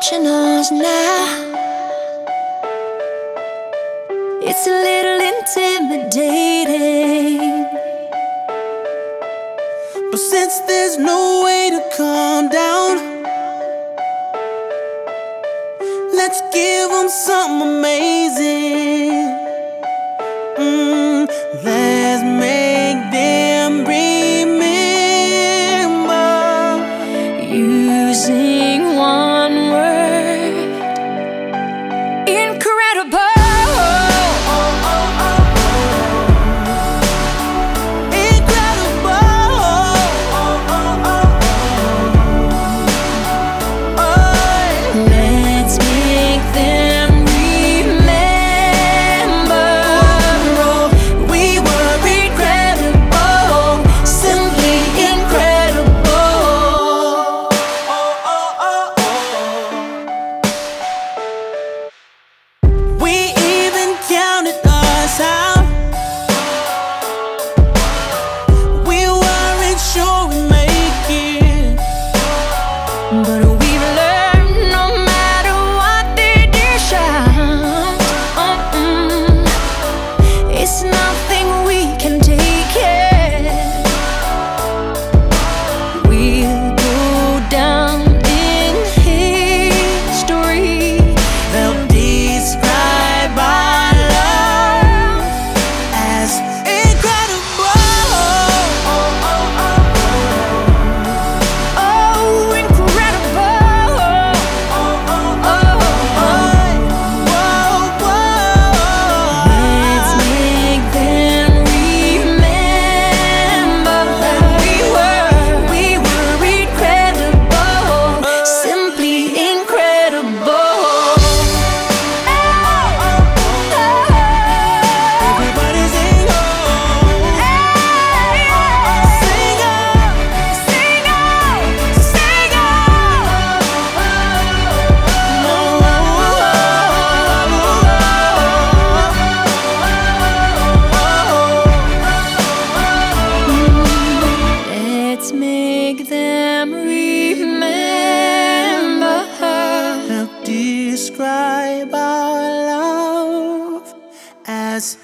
watching us now. It's a little intimidating, but since there's no way to calm down, let's give them something amazing. Let's make them remember. using one word: incredible. Let's make them remember we were incredible, simply incredible. We even counted us out. We weren't sure we'd make it, But we've learned no matter what they dish out, it's nothing we can take it. We'll go down in history. help describe our love as incredible. Oh, incredible. Let's make them remember we were incredible, simply incredible. Everybody sing on. Sing on. Sing out, sing Let's make them remember. Help describe our love as